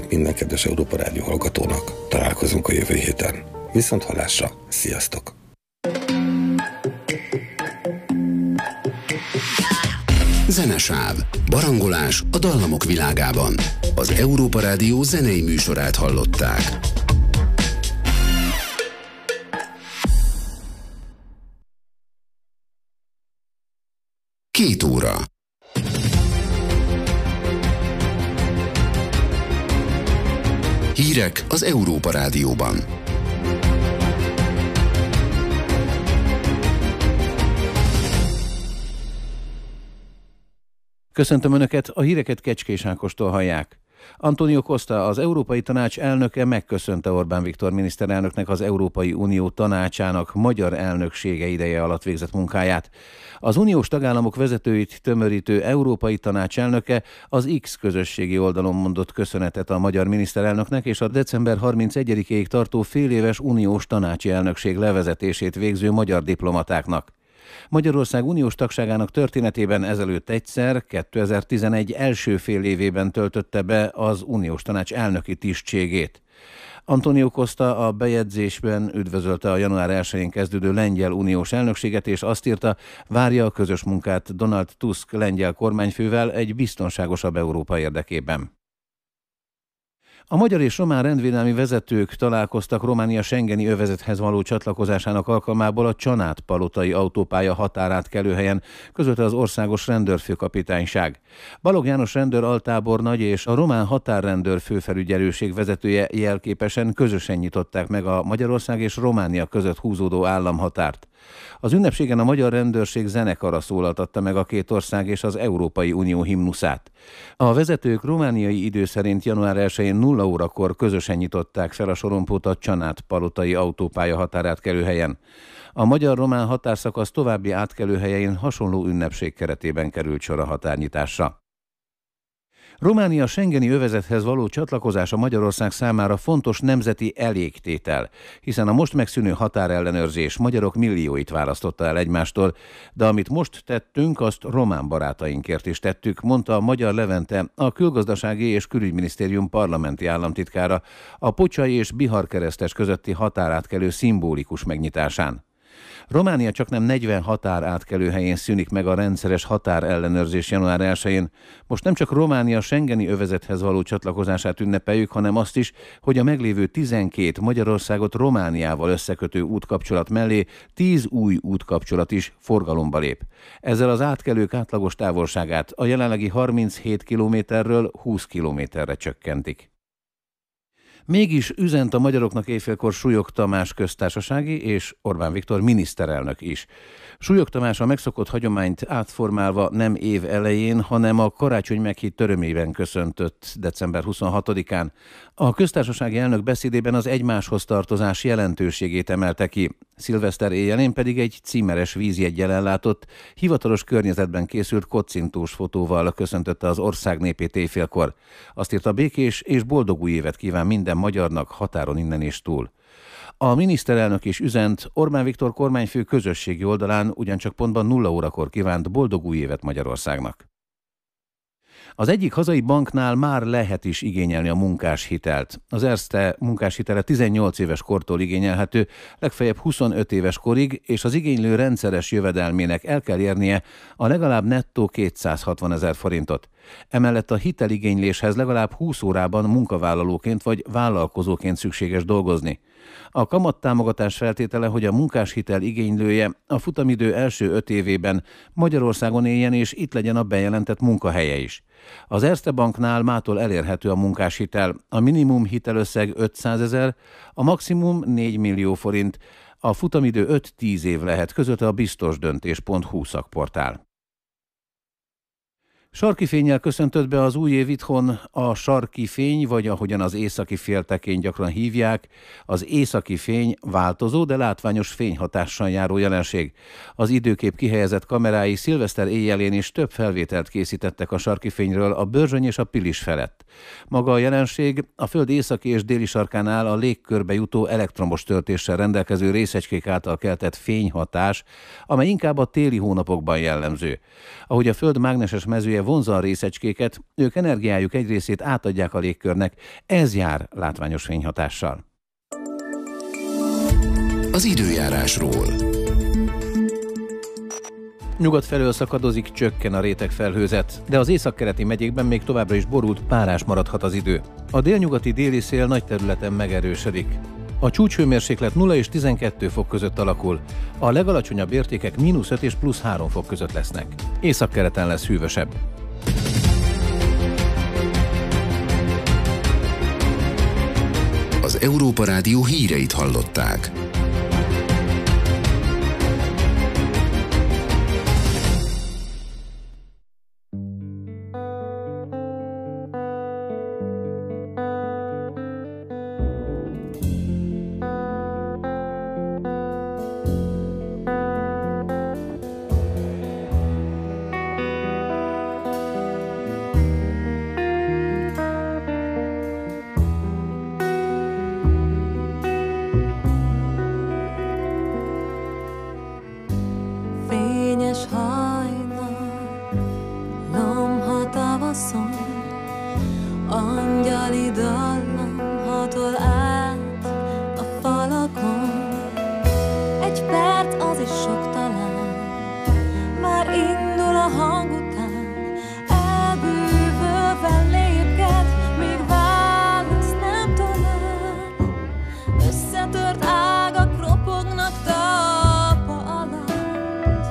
minden kedves Európa Rádió hallgatónak. Találkozunk a jövő héten. Viszont hallásra, sziasztok! Zenesáv. Barangolás a dallamok világában. Az Európa Rádió zenei műsorát hallották. Két óra. Hírek az Európa Rádióban. Köszöntöm Önöket, a híreket Kecskés Ákostól hallják. Antonio Costa, az Európai Tanács elnöke megköszönte Orbán Viktor miniszterelnöknek az Európai Unió tanácsának magyar elnöksége ideje alatt végzett munkáját. Az uniós tagállamok vezetőit tömörítő Európai Tanács elnöke az X közösségi oldalon mondott köszönetet a magyar miniszterelnöknek és a december 31-ig tartó féléves uniós tanácsi elnökség levezetését végző magyar diplomatáknak. Magyarország uniós tagságának történetében ezelőtt egyszer, 2011 első fél évében töltötte be az uniós tanács elnöki tisztségét. Antonio Costa a bejegyzésben üdvözölte a január 1-én kezdődő lengyel uniós elnökséget, és azt írta, várja a közös munkát Donald Tusk lengyel kormányfővel egy biztonságosabb Európa érdekében. A magyar és román rendvédelmi vezetők találkoztak Románia schengeni övezethez való csatlakozásának alkalmából a Csanád-palotai autópálya határátkelőhelyen, közölte az országos rendőrfőkapitányság. Balogh János rendőr altábornagy és a román határrendőr főfelügyelőség vezetője jelképesen közösen nyitották meg a Magyarország és Románia között húzódó államhatárt. Az ünnepségen a magyar rendőrség zenekara szólaltatta meg a két ország és az Európai Unió himnuszát. A vezetők romániai idő szerint január 1-én 0 órakor közösen nyitották fel a sorompót a Csanád-palotai autópálya határátkelőhelyen. A magyar-román határszakasz további átkelőhelyein hasonló ünnepség keretében került sor a határnyitásra. Románia schengeni övezethez való csatlakozása Magyarország számára fontos nemzeti elégtétel, hiszen a most megszűnő határellenőrzés magyarok millióit választotta el egymástól, de amit most tettünk, azt román barátainkért is tettük, mondta Magyar Levente, a Külgazdasági és Külügyminisztérium parlamenti államtitkára a Pocsai és Bihar-keresztes közötti határátkelő szimbolikus megnyitásán. Románia csaknem 40 határátkelőhelyén szűnik meg a rendszeres határellenőrzés január 1-én. Most nem csak Románia schengeni övezethez való csatlakozását ünnepeljük, hanem azt is, hogy a meglévő 12 Magyarországot Romániával összekötő útkapcsolat mellé 10 új útkapcsolat is forgalomba lép. Ezzel az átkelők átlagos távolságát a jelenlegi 37 kilométerről 20 kilométerre csökkentik. Mégis üzent a magyaroknak éjfélkor Súlyog Tamás köztársasági és Orbán Viktor miniszterelnök is. Súlyog Tamás a megszokott hagyományt átformálva nem év elején, hanem a karácsony meghitt örömében köszöntött december 26-án. A köztársasági elnök beszédében az egymáshoz tartozás jelentőségét emelte ki. Szilveszter éjjelén pedig egy címeres vízjeggyel ellátott, hivatalos környezetben készült kocintós fotóval köszöntötte az ország népét éjfélkor. Azt írta, békés és boldog új évet kíván minden magyarnak határon innen és túl. A miniszterelnök is üzent, Orbán Viktor kormányfő közösségi oldalán ugyancsak pontban 0 órakor kívánt boldog új évet Magyarországnak. Az egyik hazai banknál már lehet is igényelni a munkáshitelt. Az Erste munkáshitele 18 éves kortól igényelhető, legfeljebb 25 éves korig, és az igénylő rendszeres jövedelmének el kell érnie a legalább nettó 260 000 forintot. Emellett a hiteligényléshez legalább 20 órában munkavállalóként vagy vállalkozóként szükséges dolgozni. A kamattámogatás feltétele, hogy a munkáshitel igénylője a futamidő első 5 évében Magyarországon éljen és itt legyen a bejelentett munkahelye is. Az Erste Banknál mától elérhető a munkáshitel, a minimum hitelösszeg 500 000, a maximum 4 millió forint, a futamidő 5-10 év lehet, közölte a biztosdöntés.hu szakportál. Sarki fénnyel köszöntött be az új év itthon a sarki fény, vagy ahogyan az északi féltekén gyakran hívják, az északi fény változó, de látványos fényhatással járó jelenség. Az időkép kihelyezett kamerái szilveszter éjjelén is több felvételt készítettek a sarki fényről a Börzsöny és a Pilis felett. Maga a jelenség a föld északi és déli sarkánál a légkörbe jutó elektromos töltéssel rendelkező részecskék által keltett fényhatás, amely inkább a téli hónapokban jellemző. Ahogy a föld mágneses mezője vonzza a részecskéket, ők energiájuk egy részét átadják a légkörnek, ez jár látványos fényhatással. Az időjárásról. Nyugat felől szakadozik, csökken a rétegfelhőzet, de az északkeleti megyékben még továbbra is borult, párás maradhat az idő. A délnyugati déli szél nagy területen megerősödik. A csúcshőmérséklet 0 és 12 fok között alakul, a legalacsonyabb értékek -5 és +3 fok között lesznek. Északkeleten lesz hűvösebb. Az Európa Rádió híreit hallották. Angyali dallam hatol át a falakon. Egy perc az is sok talán, már indul a hang után. Elbűvölve lépked, még válasz nem talál. Összetört ágak ropognak talpa alatt.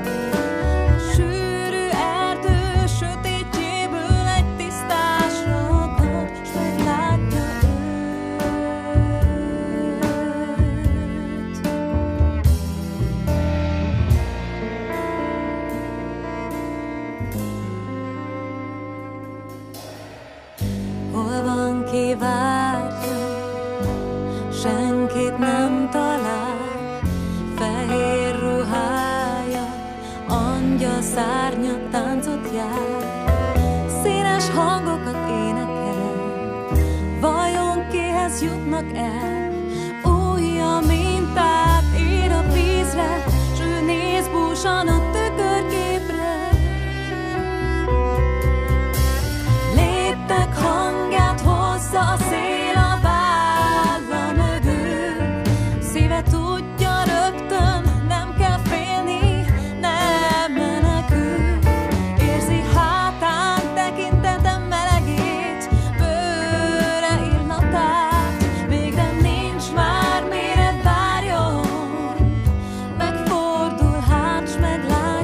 Sűrű erdő sötétjéből egy tisztásra akad, s meglátja őt. Hol van, ki várja, senkit nem talál. Fehér ruhája, angyal szárnya táncot jár. Színes hangokat énekel, vajon kihez jutnak el? Újja mintát ír a vízre, s ő néz búsan a tükörképre. Léptek hangját hozza a szél a válla mögül. Szíve tudja rögtön, nem kell félni, nem menekül. Érzi hátán tekintetem melegét, bőre illatát. Végre nincs már mire várjon, megfordul hát s meglátja.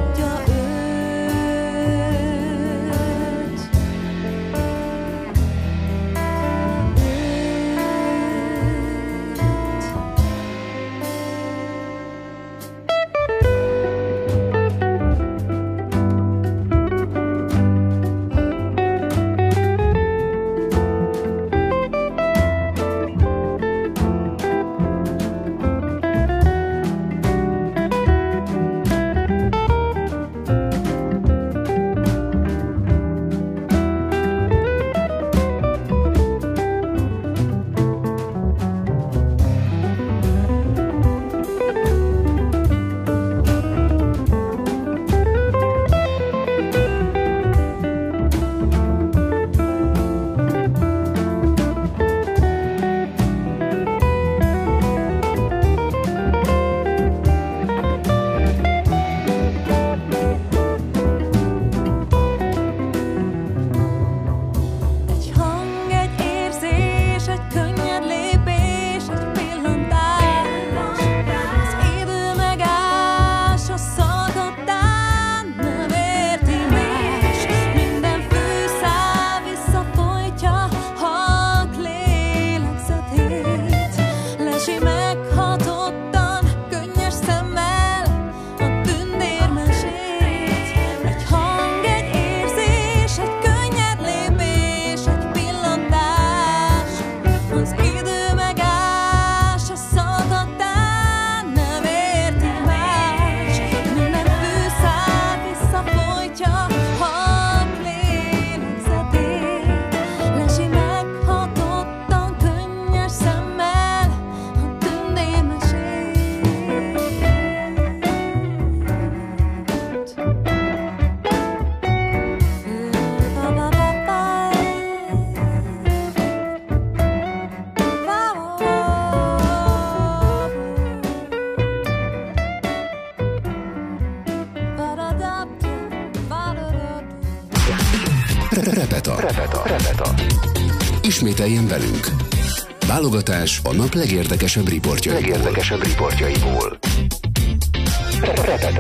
Ismételjen velünk! Válogatás a nap legérdekesebb riportjaiból. Repeta.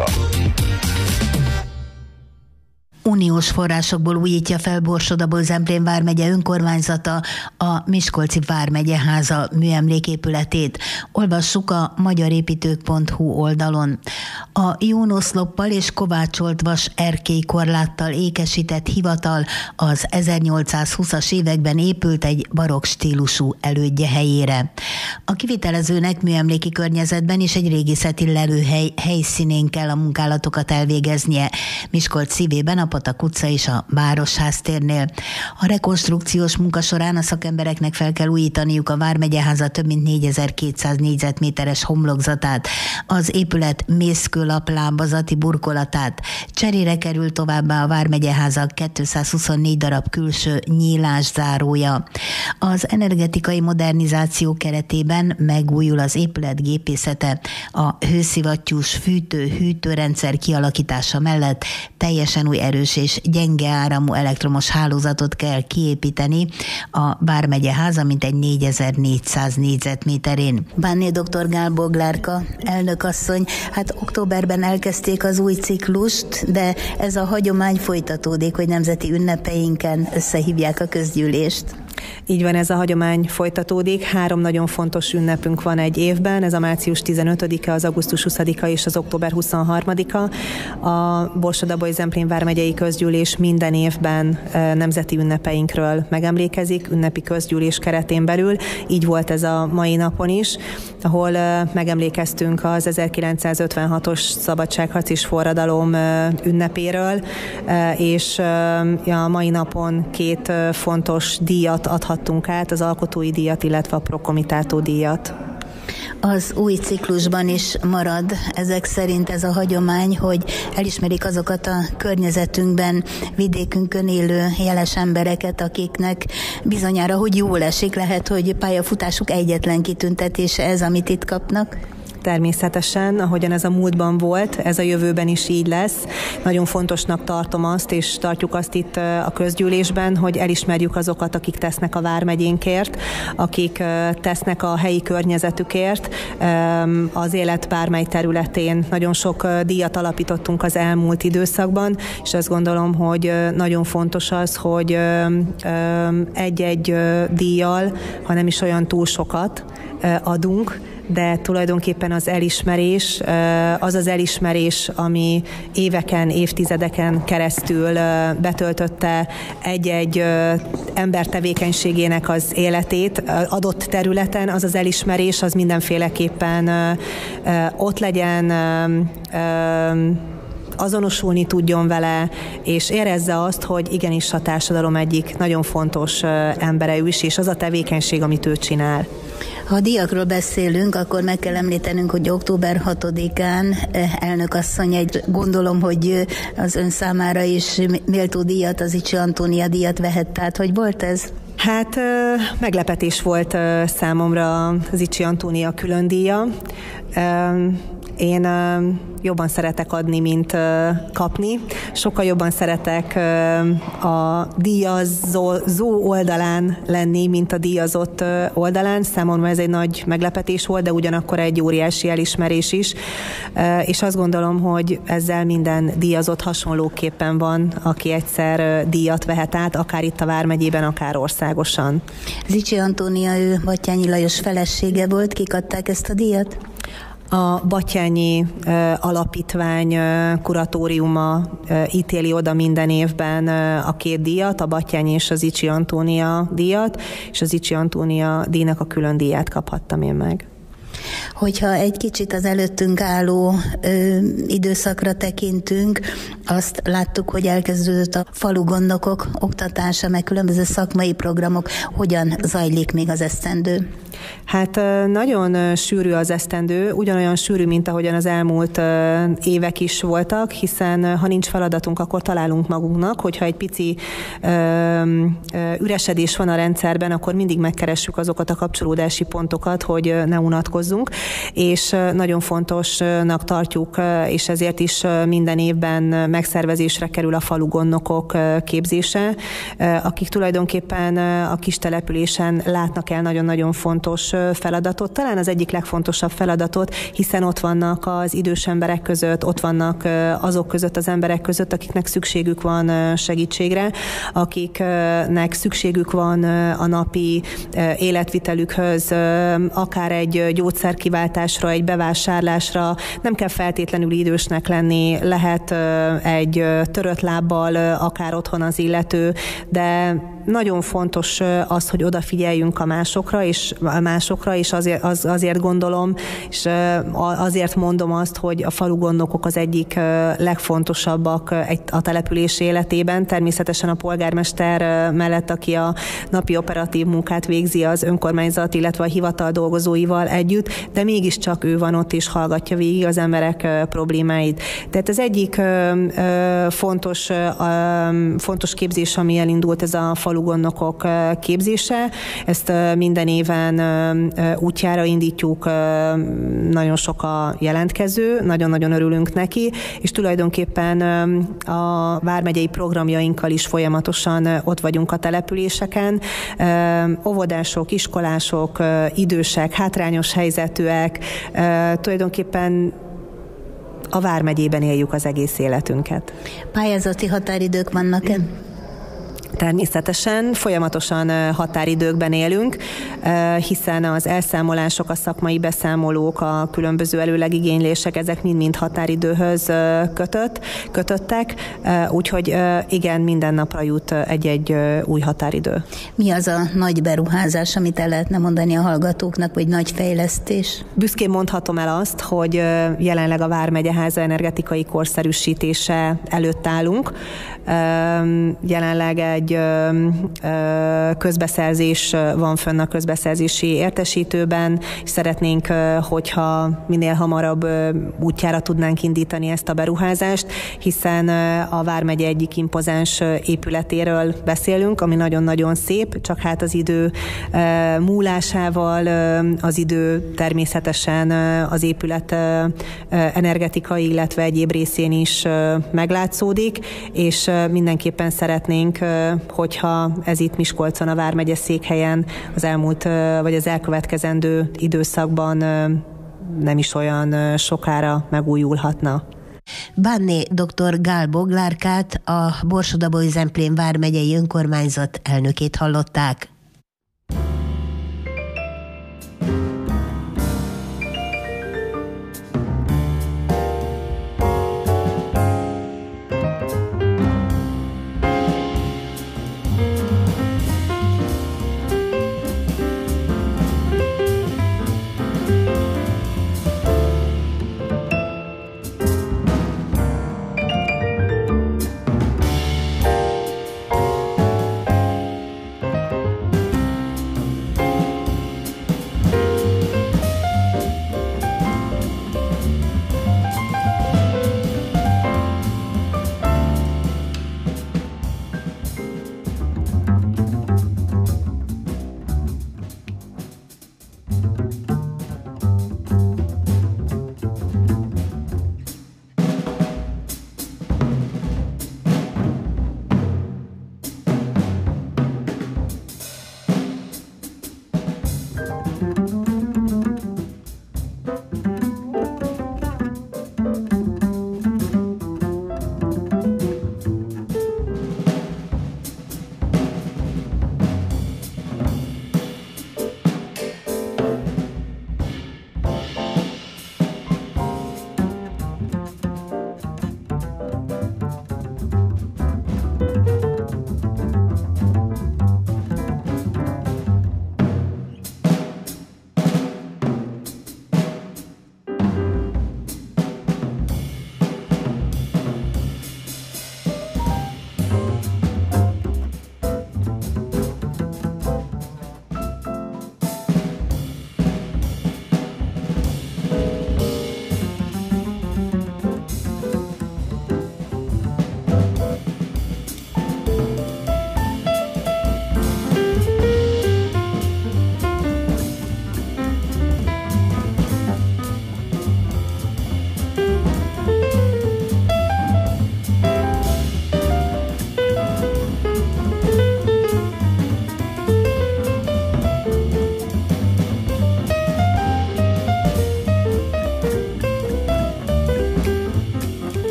Uniós forrásokból újítja fel Borsod-Abaúj-Zemplén vármegye önkormányzata a Miskolci Vármegyeháza műemléképületét. Olvassuk a magyarépítők.hu oldalon. A jónoszloppal és kovácsolt vas erkélykorláttal ékesített hivatal az 1820-as években épült egy barokk stílusú elődje helyére. A kivitelezőnek műemléki környezetben és egy régészeti lelőhely helyszínén kell a munkálatokat elvégeznie. Miskolc szívében a Patak utca és a Városháztérnél. A rekonstrukciós munka során a szakembereknek fel kell újítaniuk a Vármegyeháza több mint 4200 négyzetméteres homlokzatát, az épület mészkőlaplábazati burkolatát. Cserére kerül továbbá a Vármegyeháza 224 darab külső nyílászárója. Az energetikai modernizáció keretében megújul az épület gépészete. A hőszivattyús fűtő-hűtőrendszer kialakítása mellett teljesen új erős és gyenge áramú elektromos hálózatot kell kiépíteni a Vármegyeháza mintegy 4400 négyzetméterén. Bánné dr. Gál Boglárka, elnökasszony, hát októberben elkezdték az új ciklust, de ez a hagyomány folytatódik, hogy nemzeti ünnepeinken összehívják a közgyűlést. Így van, ez a hagyomány folytatódik. 3 nagyon fontos ünnepünk van egy évben, ez a március 15-e, az augusztus 20-a és az október 23-a. A Borsod-Abaúj-Zemplén vármegyei közgyűlés minden évben nemzeti ünnepeinkről megemlékezik, ünnepi közgyűlés keretén belül. Így volt ez a mai napon is, ahol megemlékeztünk az 1956-os szabadságharci forradalom ünnepéről, és a mai napon 2 fontos díjat adhattunk át, az alkotói díjat, illetve a Prokomitátó díjat. Az új ciklusban is marad ezek szerint ez a hagyomány, hogy elismerik azokat a környezetünkben, vidékünkön élő jeles embereket, akiknek bizonyára, hogy jól esik, lehet, hogy pályafutásuk egyetlen kitüntetése ez, amit itt kapnak. Természetesen, ahogyan ez a múltban volt, ez a jövőben is így lesz. Nagyon fontosnak tartom azt, és tartjuk azt itt a közgyűlésben, hogy elismerjük azokat, akik tesznek a vármegyénkért, akik tesznek a helyi környezetükért, az élet bármely területén. Nagyon sok díjat alapítottunk az elmúlt időszakban, és azt gondolom, hogy nagyon fontos az, hogy egy-egy díjjal, ha nem is olyan túl sokat adunk, de tulajdonképpen az elismerés, az elismerés, ami éveken, évtizedeken keresztül betöltötte egy-egy ember tevékenységének az életét adott területen, az az elismerés, az mindenféleképpen ott legyen, azonosulni tudjon vele, és érezze azt, hogy igenis a társadalom egyik nagyon fontos embere ő is, és az a tevékenység, amit ő csinál. Ha a díjakról beszélünk, akkor meg kell említenünk, hogy október 6-án elnökasszony gondolom, hogy az ön számára is méltó díjat, az Icsi Antónia díjat vehett át. Hogy volt ez? Hát meglepetés volt számomra az Icsi Antónia külön díja. Én jobban szeretek adni, mint kapni. Sokkal jobban szeretek a díjazó oldalán lenni, mint a díjazott oldalán. Számomra ez egy nagy meglepetés volt, de ugyanakkor egy óriási elismerés is. És azt gondolom, hogy ezzel minden díjazott hasonlóképpen van, aki egyszer díjat vehet át, akár itt a Vármegyében, akár országosan. Zicsi Antónia, ő Batthyányi Lajos felesége volt, kik adták ezt a díjat? A Batthyányi Alapítvány kuratóriuma ítéli oda minden évben a 2 díjat, a Batthyányi és az Icsi Antónia díjat, és az Icsi Antónia díjnak a külön díját kaphattam én meg. Hogyha egy kicsit az előttünk álló időszakra tekintünk, azt láttuk, hogy elkezdődött a falugondnokok oktatása, meg különböző szakmai programok. Hogyan zajlik még az esztendő? Hát nagyon sűrű az esztendő, ugyanolyan sűrű, mint ahogyan az elmúlt évek is voltak, hiszen ha nincs feladatunk, akkor találunk magunknak, hogyha egy pici üresedés van a rendszerben, akkor mindig megkeressük azokat a kapcsolódási pontokat, hogy ne unatkozzunk, és nagyon fontosnak tartjuk, és ezért is minden évben megszervezésre kerül a falugondnokok képzése, akik tulajdonképpen a kis településen látnak el nagyon-nagyon fontos feladatot, talán az egyik legfontosabb feladatot, hiszen ott vannak az idős emberek között, ott vannak azok között az emberek között, akiknek szükségük van segítségre, akiknek szükségük van a napi életvitelükhöz, akár egy gyógyszerkiváltásra, egy bevásárlásra, nem kell feltétlenül idősnek lenni, lehet egy törött lábbal akár otthon az illető, de nagyon fontos az, hogy odafigyeljünk a másokra, és azért gondolom, és azért mondom azt, hogy a falugondnokok az egyik legfontosabbak a település életében. Természetesen a polgármester mellett, aki a napi operatív munkát végzi az önkormányzat, illetve a hivatal dolgozóival együtt, de mégiscsak ő van ott és hallgatja végig az emberek problémáit. Tehát az egyik fontos képzés, ami elindult, ez a falugondnokok képzése. Ezt minden éven útjára indítjuk, nagyon sok a jelentkező, nagyon-nagyon örülünk neki, és tulajdonképpen a vármegyei programjainkkal is folyamatosan ott vagyunk a településeken. Óvodások, iskolások, idősek, hátrányos helyzetűek, tulajdonképpen a vármegyében éljük az egész életünket. Pályázati határidők vannak-e? Természetesen folyamatosan határidőkben élünk, hiszen az elszámolások, a szakmai beszámolók, a különböző előlegigénylések, ezek mind-mind határidőhöz kötöttek, úgyhogy igen, minden napra jut egy-egy új határidő. Mi az a nagy beruházás, amit el lehetne mondani a hallgatóknak, vagy nagy fejlesztés? Büszkén mondhatom el azt, hogy jelenleg a Vármegyeháza energetikai korszerűsítése előtt állunk. Jelenleg egy közbeszerzés van fönn a közbeszerzési értesítőben, és szeretnénk, hogyha minél hamarabb útjára tudnánk indítani ezt a beruházást, hiszen a Vármegye egyik impozáns épületéről beszélünk, ami nagyon-nagyon szép, csak hát az idő múlásával, az idő természetesen az épület energetikai, illetve egyéb részén is meglátszódik, és mindenképpen szeretnénk, hogyha ez itt Miskolcon, a Vármegye székhelyen az elmúlt, vagy az elkövetkezendő időszakban nem is olyan sokára megújulhatna. Bánné dr. Gál Boglárkát, a Borsod-Abaúj-Zemplén vármegyei önkormányzat elnökét hallották.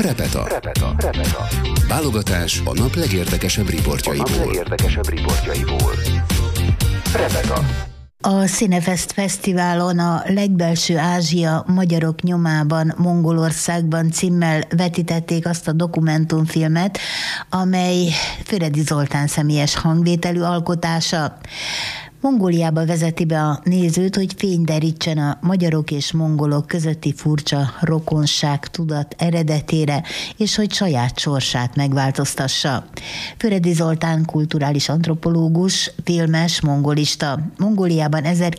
Repeta. Válogatás a nap legérdekesebb riportjaiból. Repeta. A Cinefest Fesztiválon a Legbelső Ázsia magyarok nyomában Mongolországban címmel vetítették azt a dokumentumfilmet, amely Füredi Zoltán személyes hangvételű alkotása. Mongóliába vezeti be a nézőt, hogy fény derítsen a magyarok és mongolok közötti furcsa rokonság tudat eredetére, és hogy saját sorsát megváltoztassa. Füredi Zoltán kulturális antropológus, filmes, mongolista. Mongóliában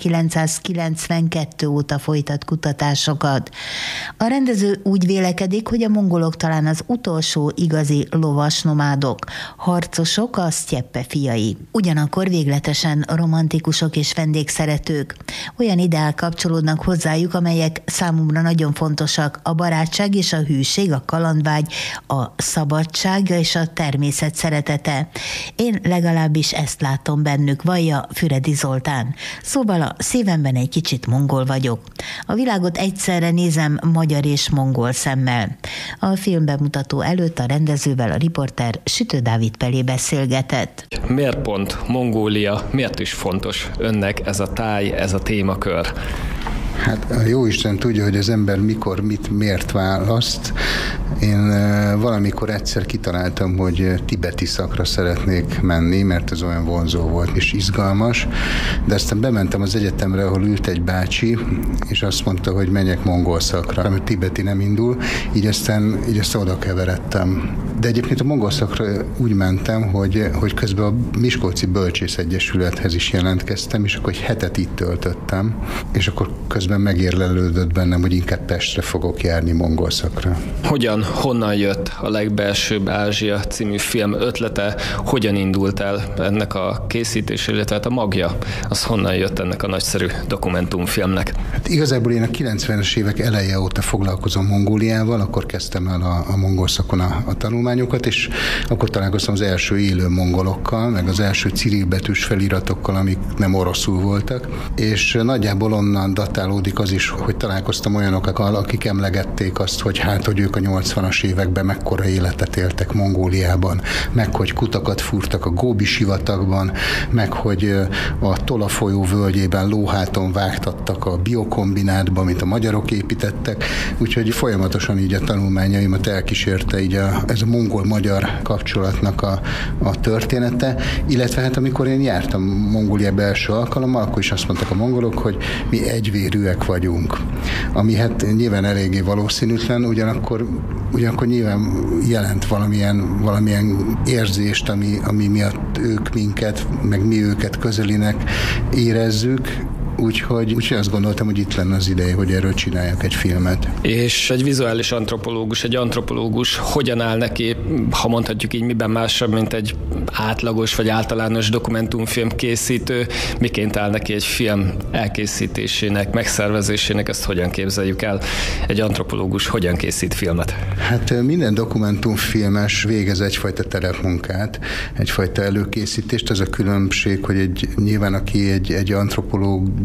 1992 óta folytat kutatásokat. A rendező úgy vélekedik, hogy a mongolok talán az utolsó igazi lovas nomádok, harcosok, a sztyeppe fiai. Ugyanakkor végletesen romantikusok és vendégszeretők. Olyan ideál kapcsolódnak hozzájuk, amelyek számomra nagyon fontosak: a barátság és a hűség, a kalandvágy, a szabadság és a természet szeretete. Én legalábbis ezt látom bennük, vallja Füredi Zoltán. Szóval a szívemben egy kicsit mongol vagyok. A világot egyszerre nézem magyar és mongol szemmel. A filmbemutató előtt a rendezővel a riporter Sütő Dávid Pelé beszélgetett. Miért pont Mongólia? Miért is fontos önnek ez a táj, ez a témakör? Hát a jóisten tudja, hogy az ember mikor, miért választ. Én valamikor egyszer kitaláltam, hogy tibeti szakra szeretnék menni, mert ez olyan vonzó volt és izgalmas, de aztán bementem az egyetemre, ahol ült egy bácsi, és azt mondta, hogy menjek mongol szakra, mert tibeti nem indul, így aztán oda keveredtem. De egyébként a mongol szakra úgy mentem, hogy közben a Miskolci Bölcsészegyesülethez is jelentkeztem, és akkor egy hetet itt töltöttem, és akkor közben megérlelődött bennem, hogy inkább Pestre fogok járni mongol szakra. Honnan jött a Legbelsőbb Ázsia című film ötlete? Hogyan indult el ennek a készítés, illetve a magja? Az honnan jött ennek a nagyszerű dokumentumfilmnek? Hát igazából én a 90-es évek eleje óta foglalkozom Mongóliával, akkor kezdtem el a mongol szakon a tanulmányokat, és akkor találkoztam az első élő mongolokkal, meg az első cirilbetűs feliratokkal, amik nem oroszul voltak, és nagyjából onnan datálódik az is, hogy találkoztam olyanokkal, akik emlegették azt, hogy hogy ők a 80-as években mekkora életet éltek Mongóliában, meg hogy kutakat fúrtak a Góbi-sivatagban, meg hogy a Tola folyó völgyében lóháton vágtattak a biokombinátba, mint a magyarok építettek, úgyhogy folyamatosan így a tanulmányaimat elkísérte így ez a mongol-magyar kapcsolatnak a története, illetve hát amikor én jártam Mongóliába első alkalommal, akkor is azt mondták a mongolok, hogy mi egyvérűek vagyunk, ami hát nyilván eléggé valószínűtlen, ugyanakkor nyilván jelent valamilyen érzést, ami miatt ők minket, meg mi őket közelinek érezzük, úgyhogy azt gondoltam, hogy itt lenne az ideje, hogy erről csináljak egy filmet. És egy vizuális antropológus, egy antropológus hogyan áll neki, ha mondhatjuk így, miben másabb, mint egy átlagos vagy általános dokumentumfilm készítő, miként áll neki egy film elkészítésének, megszervezésének, ezt hogyan képzeljük el? Egy antropológus hogyan készít filmet? Hát minden dokumentumfilmes végez egyfajta terepmunkát, egyfajta előkészítést. Az a különbség, hogy nyilván aki egy antropológiai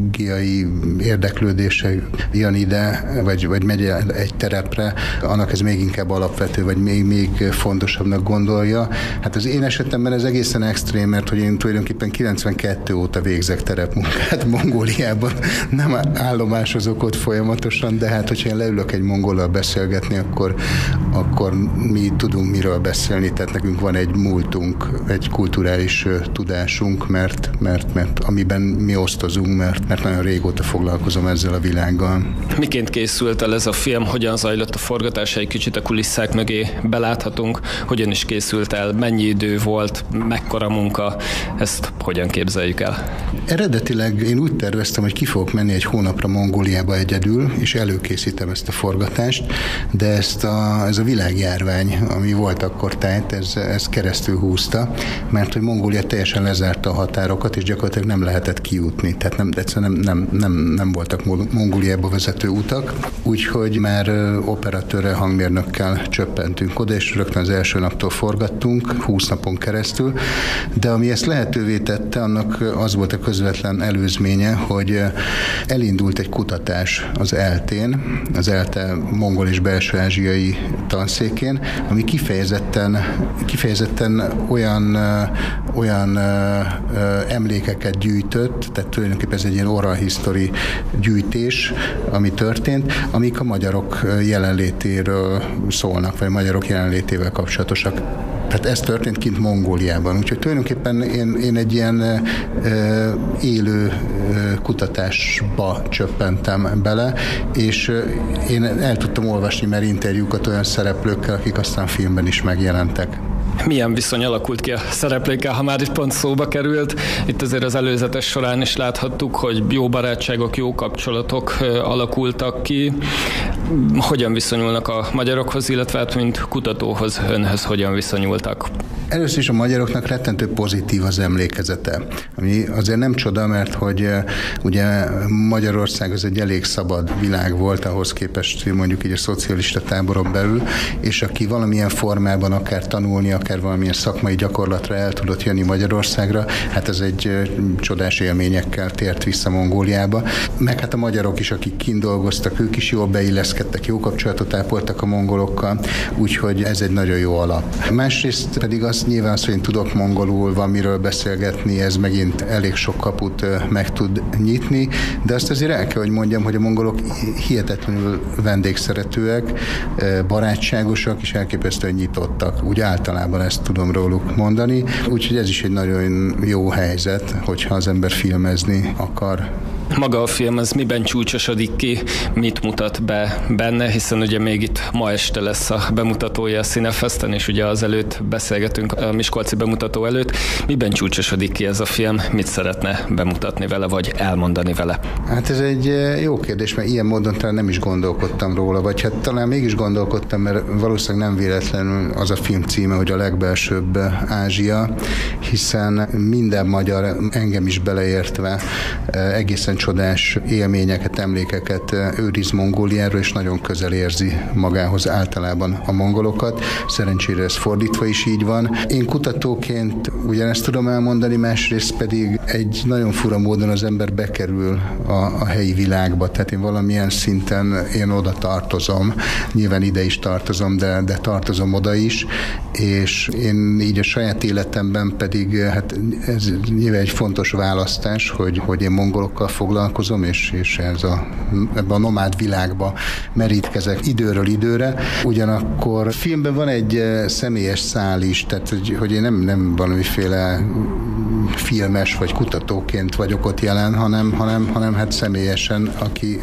érdeklődése jön ide, vagy megy egy terepre, annak ez még inkább alapvető, vagy még fontosabbnak gondolja. Hát az én esetemben ez egészen extrém, mert hogy én tulajdonképpen 92 óta végzek terepmunkát Mongóliában. Nem állomásozok ott folyamatosan, de hát hogyha én leülök egy mongollal beszélgetni, akkor mi tudunk miről beszélni, tehát nekünk van egy múltunk, egy kulturális tudásunk, mert amiben mi osztozunk, mert nagyon régóta foglalkozom ezzel a világgal. Miként készült el ez a film? Hogyan zajlott a forgatás? Egy kicsit a kulisszák mögé beláthatunk. Hogyan is készült el? Mennyi idő volt? Mekkora munka? Ezt hogyan képzeljük el? Eredetileg én úgy terveztem, hogy ki fogok menni egy hónapra Mongóliába egyedül, és előkészítem ezt a forgatást, de ez a világjárvány, ami volt akkor tájt, ez keresztül húzta, mert hogy Mongólia teljesen lezárta a határokat, és gyakorlatilag nem lehetett kijutni. Tehát egyszerűen nem voltak Mongóliába vezető utak, úgyhogy már operatőrrel, hangmérnökkel csöppentünk oda, és rögtön az első naptól forgattunk, 20 napon keresztül, de ami ezt lehetővé tette, annak az volt a közvetlen előzménye, hogy elindult egy kutatás az ELTE-n, az ELTE mongol és belső-ázsiai tanszékén, ami kifejezetten olyan emlékeket gyűjtött, tehát tulajdonképpen ez egy ilyen oral history gyűjtés, ami történt, amik a magyarok jelenlétéről szólnak, vagy magyarok jelenlétével kapcsolatosak. Tehát ez történt kint Mongóliában. Úgyhogy tulajdonképpen én egy ilyen élő kutatásba csöppentem bele, és én el tudtam olvasni már interjúkat olyan szereplőkkel, akik aztán filmben is megjelentek. Milyen viszony alakult ki a szereplőkkel, ha már itt pont szóba került? Itt azért az előzetes során is láthattuk, hogy jó barátságok, jó kapcsolatok alakultak ki. Hogyan viszonyulnak a magyarokhoz, illetve hát mint kutatóhoz, önhöz hogyan viszonyultak? Először is a magyaroknak rettentő pozitív az emlékezete, ami azért nem csoda, mert hogy ugye Magyarország az egy elég szabad világ volt ahhoz képest, mondjuk így a szocialista táboron belül, és aki valamilyen formában akár tanulni, akár valamilyen szakmai gyakorlatra el tudott jönni Magyarországra, hát ez egy csodás élményekkel tért vissza Mongóliába. Meg hát a magyarok is, akik kint dolgoztak, ők is jól beilleszkedtek, jó kapcsolatot ápoltak a mongolokkal, úgyhogy ez egy nagyon jó alap. Másrészt pedig nyilván az, hogy én tudok mongolul, van miről beszélgetni, ez megint elég sok kaput meg tud nyitni, de azt azért el kell, hogy mondjam, hogy a mongolok hihetetlenül vendégszeretőek, barátságosak és elképesztően nyitottak. Úgy általában ezt tudom róluk mondani, úgyhogy ez is egy nagyon jó helyzet, hogyha az ember filmezni akar. Maga a film az miben csúcsosodik ki, mit mutat be benne, hiszen ugye még itt ma este lesz a bemutatója a Cinefesten, és ugye azelőtt beszélgetünk a miskolci bemutató előtt. Miben csúcsosodik ki ez a film, mit szeretne bemutatni vele, vagy elmondani vele? Hát ez egy jó kérdés, mert ilyen módon talán nem is gondolkodtam róla, vagy hát talán mégis gondolkodtam, mert valószínűleg nem véletlenül az a film címe, hogy a legbelsőbb Ázsia, hiszen minden magyar, engem is beleértve, egészen csodás élményeket, emlékeket őriz Mongóliáról, és nagyon közel érzi magához általában a mongolokat. Szerencsére ez fordítva is így van. Én kutatóként ugyanezt tudom elmondani, másrészt pedig egy nagyon fura módon az ember bekerül a helyi világba, tehát én valamilyen szinten én oda tartozom, nyilván ide is tartozom, de tartozom oda is, és én így a saját életemben pedig, hát ez nyilván egy fontos választás, hogy én mongolokkal foglalkozom, és ebben a nomád világba merítkezek időről időre. Ugyanakkor filmben van egy személyes szál is, tehát hogy én nem valamiféle filmes vagy kutatóként vagyok ott jelen, hanem hát személyesen,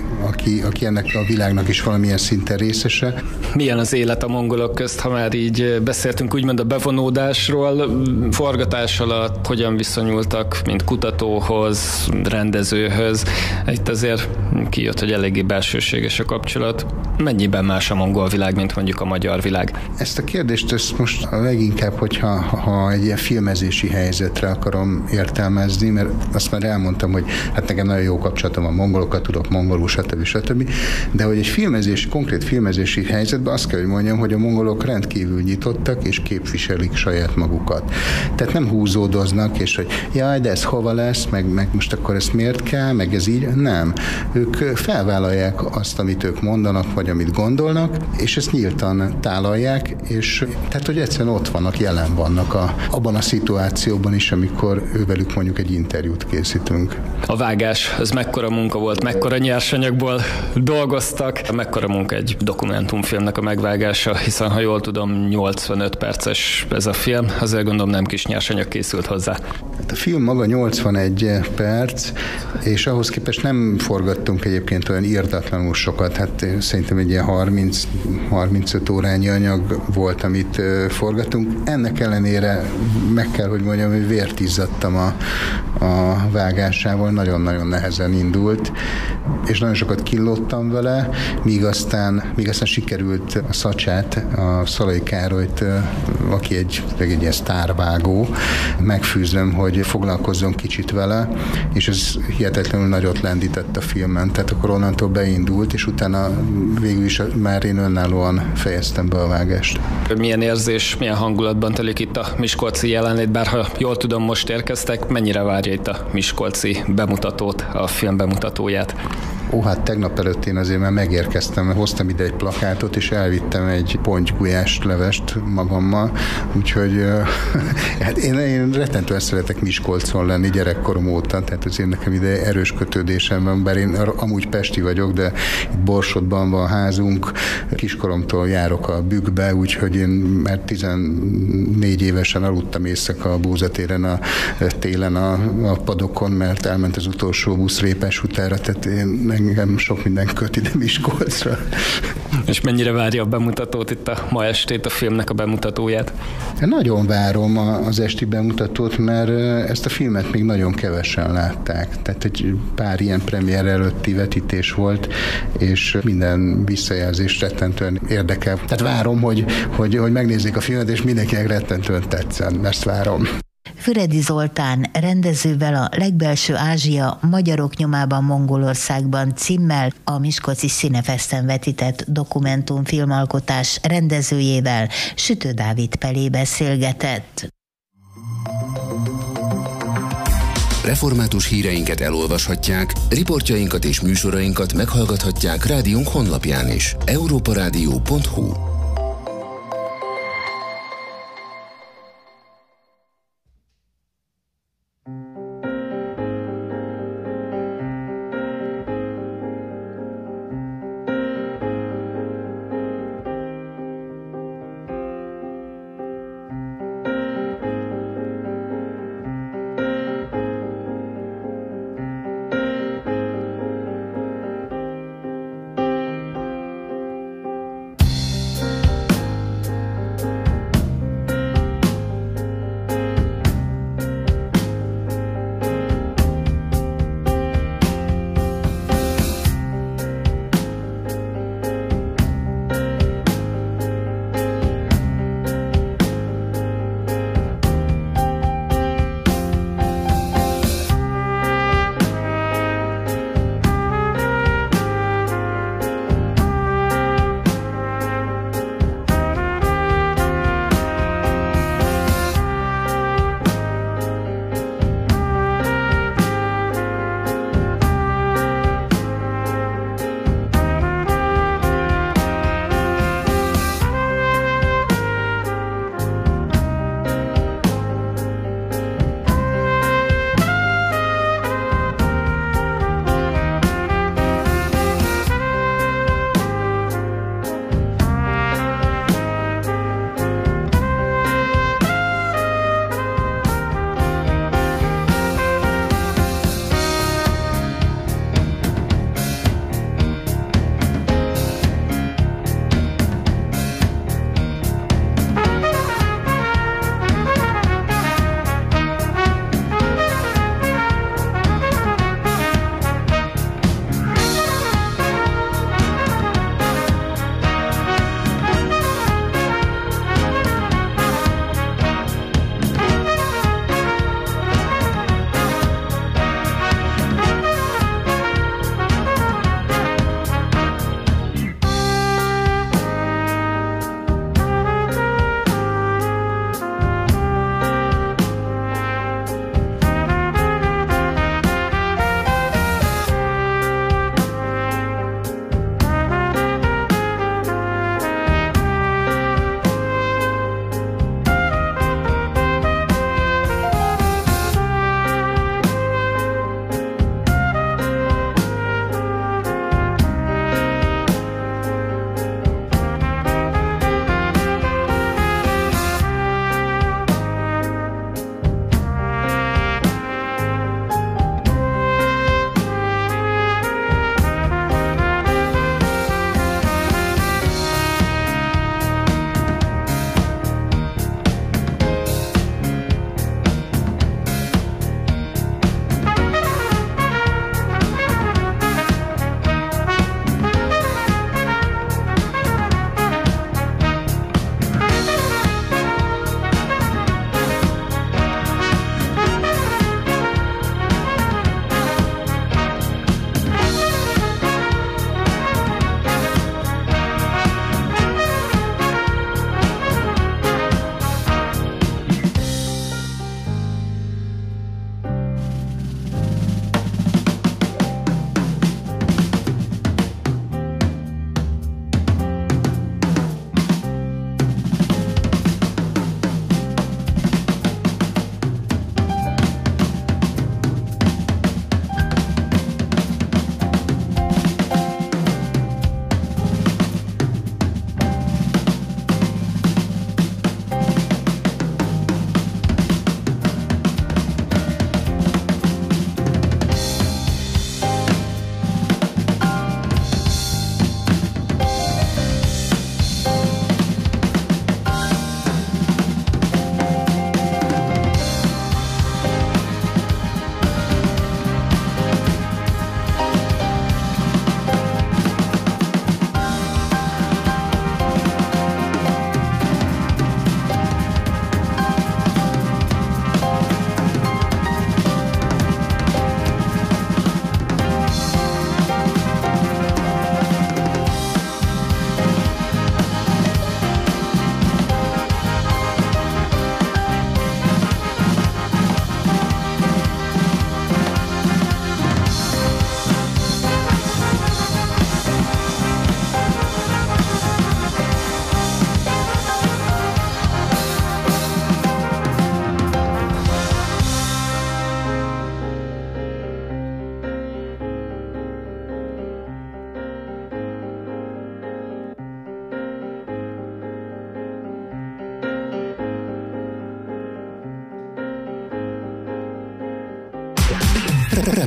aki ennek a világnak is valamilyen szinten részese. Milyen az élet a mongolok közt, ha már így beszéltünk úgymond a bevonódásról, forgatás alatt hogyan viszonyultak, mint kutatóhoz, rendezőhöz? Itt azért kijött, hogy eléggé belsőséges a kapcsolat. Mennyiben más a mongol világ, mint mondjuk a magyar világ? Ezt a kérdést most a leginkább, hogyha egy ilyen filmezési helyzetre akarom értelmezni, mert azt már elmondtam, hogy hát nekem nagyon jó kapcsolatom a mongolokat, tudok mongolul, stb. De hogy egy konkrét filmezési helyzetben azt kell, hogy mondjam, hogy a mongolok rendkívül nyitottak és képviselik saját magukat. Tehát nem húzódoznak, és hogy jaj, de ez hova lesz, meg most akkor ezt miért kell, meg ez így. Nem. Ők felvállalják azt, amit ők mondanak, vagy amit gondolnak, és ezt nyíltan tálalják, és tehát, hogy egyszerűen ott vannak, jelen vannak abban a szituációban is, amikor ővelük mondjuk egy interjút készítünk. A vágás, ez mekkora munka volt, mekkora nyersanyagból dolgoztak, mekkora munka egy dokumentumfilmnek a megvágása, hiszen ha jól tudom, 85 perces ez a film, azért gondolom nem kis nyersanyag készült hozzá. Hát a film maga 81 perc, és ahhoz képest nem forgattunk egyébként olyan irdatlanul sokat, hát szerintem egy ilyen 30-35 órányi anyag volt, amit forgattunk. Ennek ellenére meg kell, hogy mondjam, hogy vért izzadt indítottam a vágásával, nagyon-nagyon nehezen indult, és nagyon sokat kínlottam vele, míg aztán sikerült a Szacsát, a Szalai Károlyt, aki egy ilyen sztárvágó, megfűznöm, hogy foglalkozzon kicsit vele, és ez hihetetlenül nagyot lendített a filmen. Tehát akkor onnantól beindult, és utána végül is már én önállóan fejeztem be a vágást. Milyen érzés, milyen hangulatban telik itt a miskolci jelenlét, bár ha jól tudom, most érkeztek, mennyire várja itt a miskolci bemutatót, a film bemutatóját? Hát tegnap előtt én azért már megérkeztem, hoztam ide egy plakátot, és elvittem egy pontygulyás levest magammal, úgyhogy hát én rettentően szeretek Miskolcon lenni gyerekkorom óta, tehát azért nekem ide erős kötődésem van, bár én amúgy pesti vagyok, de itt Borsodban van házunk, kiskoromtól járok a Bükkbe, úgyhogy én már 14 évesen aludtam éjszaka a Bózatéren a télen a padokon, mert elment az utolsó busz Répes utára, tehát engem sok minden köt ide Miskolcra. És mennyire várja a bemutatót itt a ma estét, a filmnek a bemutatóját? Nagyon várom az esti bemutatót, mert ezt a filmet még nagyon kevesen látták. Tehát egy pár ilyen premier előtti vetítés volt, és minden visszajelzés rettentően érdekel. Tehát várom, hogy megnézzék a filmet, és mindenkinek rettentően tetszen. Ezt várom. Füredi Zoltán rendezővel a Legbelső Ázsia Magyarok nyomában Mongolországban címmel a Miskolci Színefesten vetített dokumentumfilmalkotás rendezőjével, Sütő Dávid Pelé beszélgetett. Református híreinket elolvashatják, riportjainkat és műsorainkat meghallgathatják rádiónk honlapján is. europaradio.hu.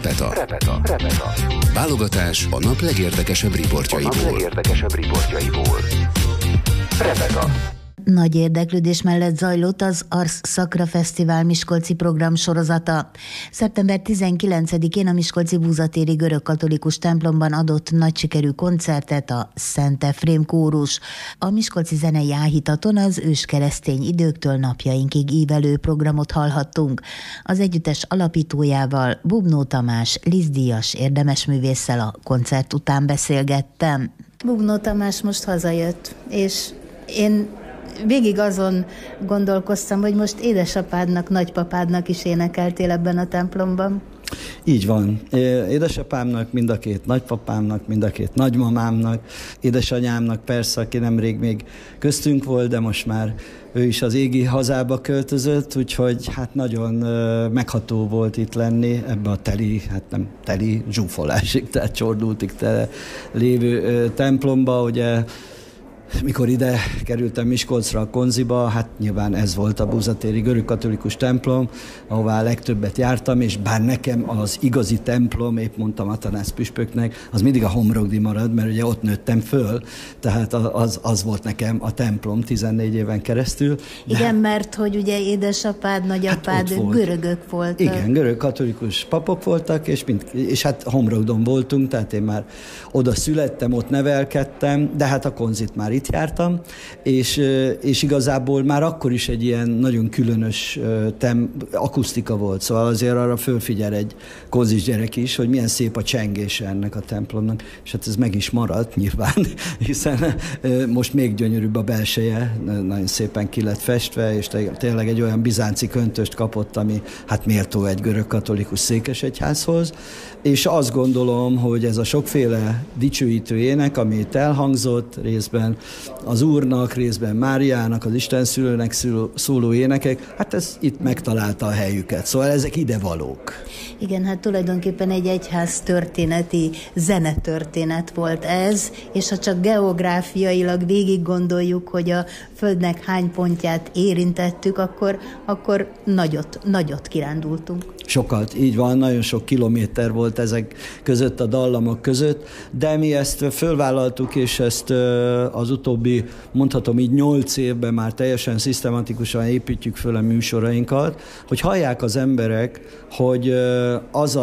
Repeta. Válogatás a nap legérdekesebb riportjaiból. Repeta. Nagy érdeklődés mellett zajlott az Ars Sacra Fesztivál miskolci program sorozata. Szeptember 19-én a miskolci Búzatéri görögkatolikus templomban adott nagy sikerű koncertet a Szent Efrém kórus. A miskolci zenei áhítaton az őskeresztény időktől napjainkig ívelő programot hallhattunk. Az együttes alapítójával, Bubnó Tamás Liszt-díjas érdemesművésszel a koncert után beszélgettem. Bubnó Tamás most hazajött, és én végig azon gondolkoztam, hogy most édesapádnak, nagypapádnak is énekeltél ebben a templomban. Így van. Édesapámnak, mind a két nagypapámnak, mind a két nagymamámnak, édesanyámnak persze, aki nemrég még köztünk volt, de most már ő is az égi hazába költözött, úgyhogy hát nagyon megható volt itt lenni ebbe a teli zsúfolásig, tehát csordultig tele lévő templomba, ugye. Mikor ide kerültem Miskolcra, a Konziba, hát nyilván ez volt a búzatéri görögkatolikus templom, ahová legtöbbet jártam, és bár nekem az igazi templom, épp mondtam Atanász püspöknek, az mindig a Homrogdi marad, mert ugye ott nőttem föl, tehát az volt nekem a templom 14 éven keresztül. Igen, mert hogy ugye édesapád, nagyapád, hát görögök voltak. Igen, görögkatolikus papok voltak, és hát Homrogdon voltunk, tehát én már oda születtem, ott nevelkedtem, de hát a Konzit már itt jártam, és igazából már akkor is egy ilyen nagyon különös akusztika volt, szóval azért arra fölfigyel egy konzis gyerek is, hogy milyen szép a csengése ennek a templomnak, és hát ez meg is maradt nyilván, hiszen most még gyönyörűbb a belseje, nagyon szépen ki lett festve, és tényleg egy olyan bizánci köntöst kapott, ami hát méltó egy görögkatolikus székesegyházhoz, és azt gondolom, hogy ez a sokféle dicsőítő ének, ami itt elhangzott, részben az Úrnak, részben Máriának, az Istenszülőnek szóló énekek, hát ez itt megtalálta a helyüket. Szóval ezek idevalók. Igen, hát tulajdonképpen egy egyház történeti zenetörténet volt ez, és ha csak geográfiailag végig gondoljuk, hogy a Földnek hány pontját érintettük, akkor nagyot kirándultunk. Sokat, így van, nagyon sok kilométer volt ezek között, a dallamok között, de mi ezt fölvállaltuk, és ezt az utóbbi, mondhatom így 8 évben már teljesen szisztematikusan építjük föl a műsorainkat, hogy hallják az emberek, hogy az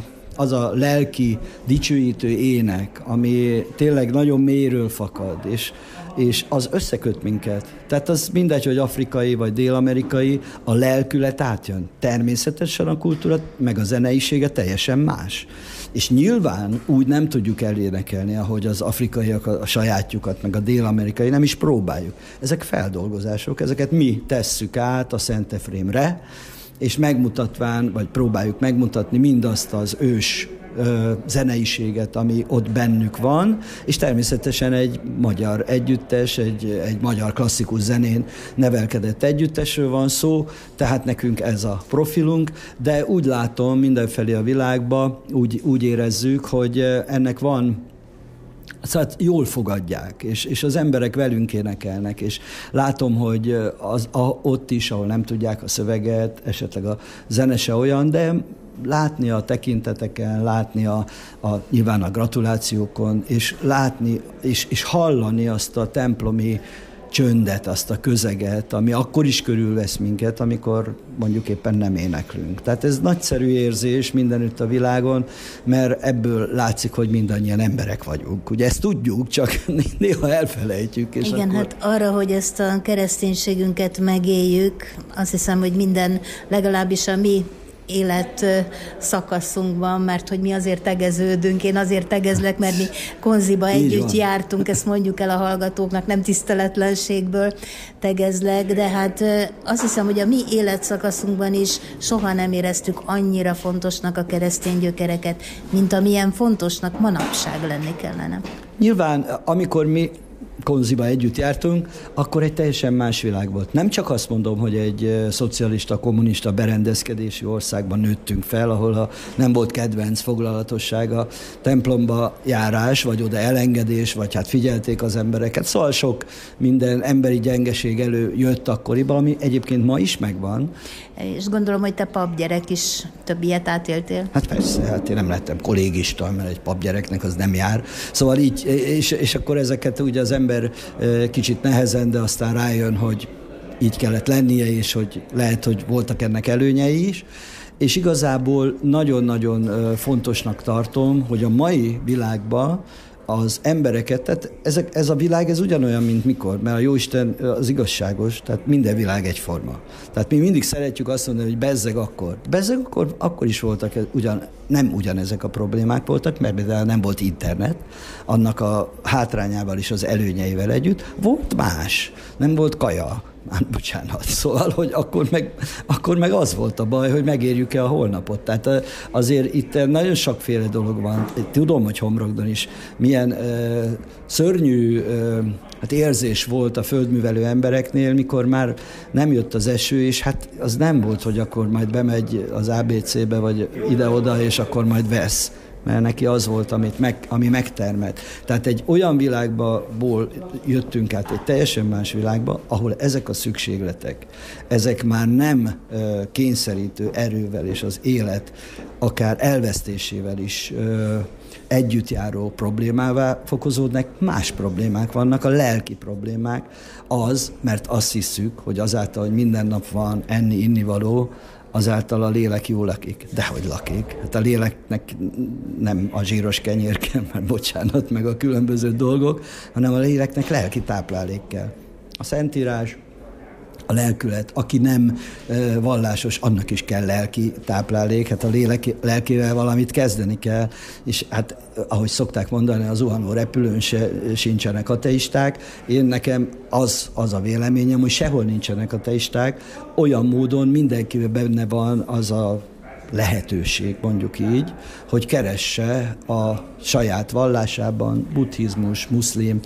a lelki dicsőítő ének, ami tényleg nagyon mélyről fakad, és az összeköt minket. Tehát az mindegy, hogy afrikai vagy dél-amerikai, a lelkület átjön. Természetesen a kultúra, meg a zeneisége teljesen más. És nyilván úgy nem tudjuk elénekelni, ahogy az afrikaiak a sajátjukat, meg a dél-amerikai, nem is próbáljuk. Ezek feldolgozások, ezeket mi tesszük át a Szent Efrémre, és megmutatván, vagy próbáljuk megmutatni mindazt az ős zeneiséget, ami ott bennük van, és természetesen egy magyar együttes, egy magyar klasszikus zenén nevelkedett együttesről van szó, tehát nekünk ez a profilunk, de úgy látom mindenfelé a világban, úgy érezzük, hogy ennek van, szóval jól fogadják, és az emberek velünk énekelnek, és látom, hogy ott is, ahol nem tudják a szöveget, esetleg a zene se olyan, de látni a tekinteteken, látni nyilván a gratulációkon, és látni, és hallani azt a templomi csöndet, azt a közeget, ami akkor is körülvesz minket, amikor mondjuk éppen nem éneklünk. Tehát ez nagyszerű érzés mindenütt a világon, mert ebből látszik, hogy mindannyian emberek vagyunk. Ugye ezt tudjuk, csak néha elfelejtjük. És igen, hát arra, hogy ezt a kereszténységünket megéljük, azt hiszem, hogy minden, legalábbis a mi élet szakaszunkban, mert hogy mi azért tegeződünk, én azért tegezlek, mert mi Konziba együtt jártunk, ezt mondjuk el a hallgatóknak, nem tiszteletlenségből tegezlek, de hát azt hiszem, hogy a mi életszakaszunkban is soha nem éreztük annyira fontosnak a keresztény gyökereket, mint amilyen fontosnak manapság lenni kellene. Nyilván, amikor mi Konziba együtt jártunk, akkor egy teljesen más világ volt. Nem csak azt mondom, hogy egy szocialista, kommunista berendezkedési országban nőttünk fel, ahol nem volt kedvenc foglalatossága, templomba járás, vagy oda elengedés, vagy hát figyelték az embereket. Szóval sok minden emberi gyengeség előjött akkoriban, ami egyébként ma is megvan. És gondolom, hogy te papgyerek is több ilyet átéltél. Hát persze, hát én nem lettem kollégista, mert egy papgyereknek az nem jár. Szóval így, és akkor ezeket ugye az ember kicsit nehezen, de aztán rájön, hogy így kellett lennie, és hogy lehet, hogy voltak ennek előnyei is. És igazából nagyon-nagyon fontosnak tartom, hogy a mai világban az embereket, tehát ez a világ ez ugyanolyan, mint mikor, mert a Jóisten az igazságos, tehát minden világ egyforma. Tehát mi mindig szeretjük azt mondani, hogy bezzeg akkor is voltak, nem ugyanezek a problémák voltak, mert például nem volt internet, annak a hátrányával és az előnyeivel együtt, volt más, nem volt kaja. Bocsánat, szóval, hogy akkor meg az volt a baj, hogy megérjük-e a holnapot. Tehát azért itt nagyon sokféle dolog van. Tudom, hogy Homlokdon is milyen szörnyű érzés volt a földművelő embereknél, mikor már nem jött az eső, és hát az nem volt, hogy akkor majd bemegy az ABC-be, vagy ide-oda, és akkor majd vesz. Mert neki az volt, ami megtermelt. Tehát egy olyan világból jöttünk át, egy teljesen más világba, ahol ezek a szükségletek, ezek már nem kényszerítő erővel, és az élet akár elvesztésével is együtt járó problémává fokozódnak, más problémák vannak, a lelki problémák, mert azt hiszük, hogy azáltal, hogy minden nap van enni, innivaló, azáltal a lélek jól lakik. Dehogy lakik. Hát a léleknek nem a zsíros kenyér kell, már bocsánat, meg a különböző dolgok, hanem a léleknek lelki táplálék kell. A Szentírás, a lelkület, aki nem vallásos, annak is kell lelki táplálék, hát a lelkével valamit kezdeni kell, és hát ahogy szokták mondani, az zuhanó repülőn sincsenek ateisták. Nekem az a véleményem, hogy sehol nincsenek ateisták, olyan módon mindenkiben benne van az a lehetőség, mondjuk így, hogy keresse a saját vallásában, buddhizmus, muszlim,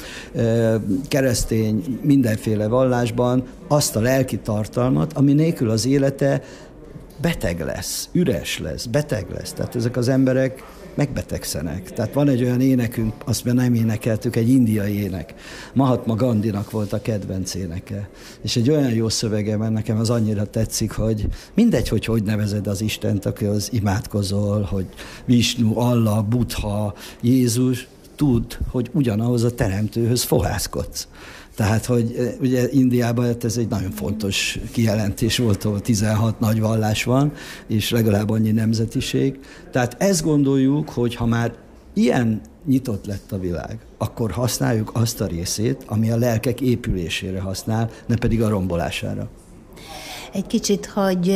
keresztény, mindenféle vallásban azt a lelki tartalmat, ami nélkül az élete beteg lesz, üres lesz, beteg lesz. Tehát ezek az emberek megbetegszenek. Tehát van egy olyan énekünk, azt már nem énekeltük, egy indiai ének. Mahatma Gandhinak volt a kedvenc éneke. És egy olyan jó szövege, mert nekem az annyira tetszik, hogy mindegy, hogy nevezed az Istent, akihoz imádkozol, hogy Visnu, Allah, Buddha, Jézus, tudd, hogy ugyanahoz a teremtőhöz fohászkodsz. Tehát, hogy ugye Indiában ez egy nagyon fontos kijelentés volt, ahol 16 nagy vallás van, és legalább annyi nemzetiség. Tehát ezt gondoljuk, hogy ha már ilyen nyitott lett a világ, akkor használjuk azt a részét, ami a lelkek épülésére használ, ne pedig a rombolására. Egy kicsit, hogy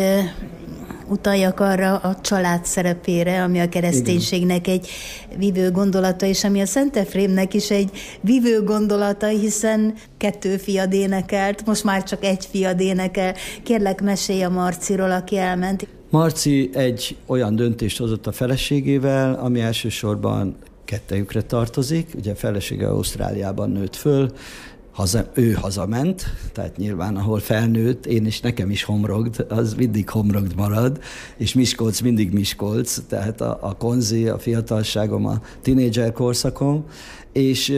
utaljak arra a család szerepére, ami a kereszténységnek egy vívő gondolata, és ami a Szent Efrémnek is egy vívő gondolata, hiszen 2 fiad énekelt, most már csak 1 fiad énekel. Kérlek, mesélj a Marciról, aki elment. Marci egy olyan döntést hozott a feleségével, ami elsősorban kettejükre tartozik. Ugye a felesége Ausztráliában nőtt föl, ő hazament, tehát nyilván ahol felnőtt, nekem is Homlokd, az mindig Homlokd marad, és Miskolc mindig Miskolc, tehát a konzi, a fiatalságom, a tinédzser korszakom, és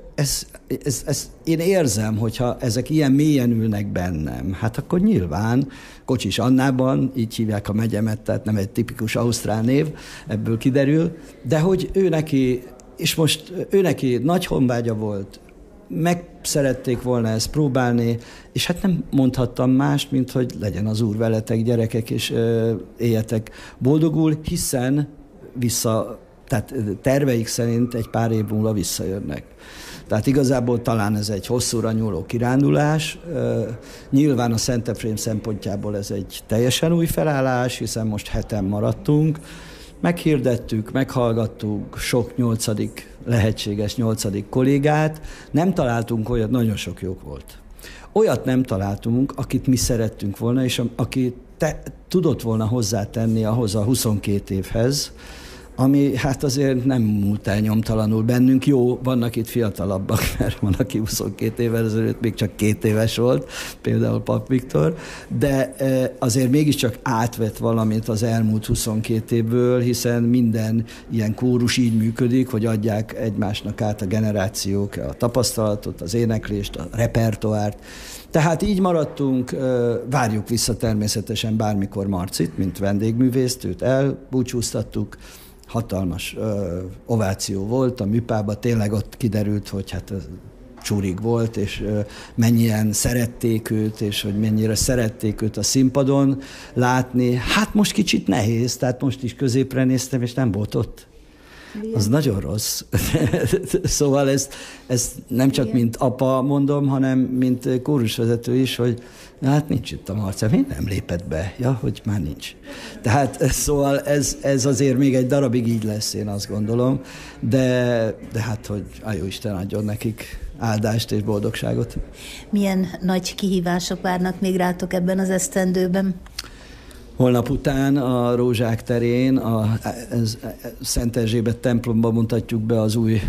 én érzem, hogyha ezek ilyen mélyen ülnek bennem, hát akkor nyilván Kocsis Annában, így hívják a megyemet, tehát nem egy tipikus ausztrál név, ebből kiderül, de hogy ő neki nagy honvágya volt, meg szerették volna ezt próbálni, és hát nem mondhattam mást, mint hogy legyen az Úr veletek, gyerekek, és éljetek boldogul, hiszen tehát terveik szerint egy pár év múlva visszajönnek. Tehát igazából talán ez egy hosszúra nyúló kirándulás. Nyilván a Szent Efrém szempontjából ez egy teljesen új felállás, hiszen most 7-en maradtunk. Meghirdettük, meghallgattuk sok lehetséges 8. kollégát, nem találtunk olyat, nagyon sok jók volt. Olyat nem találtunk, akit mi szerettünk volna, és aki tudott volna hozzátenni ahhoz a 22 évhez, ami hát azért nem múlt el nyomtalanul bennünk. Jó, vannak itt fiatalabbak, mert van, aki 22 évvel ezelőtt még csak 2 éves volt, például Pap Viktor, de azért mégiscsak átvett valamit az elmúlt 22 évből, hiszen minden ilyen kórus így működik, hogy adják egymásnak át a generációk a tapasztalatot, az éneklést, a repertoárt. Tehát így maradtunk, várjuk vissza természetesen bármikor Marcit, mint vendégművészt, őt elbúcsúztattuk, hatalmas ováció volt a műpában, tényleg ott kiderült, hogy hát csurig volt, és mennyien szerették őt, és hogy mennyire szerették őt a színpadon látni. Hát most kicsit nehéz, tehát most is középre néztem, és nem volt ott. Az nagyon rossz. Szóval ezt nem csak mint apa mondom, hanem mint kórusvezető is, hogy hát nincs itt a Marca, még nem lépett be, hogy már nincs. Tehát szóval ez azért még egy darabig így lesz, én azt gondolom, de hát, hogy a Jóisten adjon nekik áldást és boldogságot. Milyen nagy kihívások várnak még rátok ebben az esztendőben? Holnap után a Rózsák terén, a Szent Erzsébet templomban mutatjuk be az új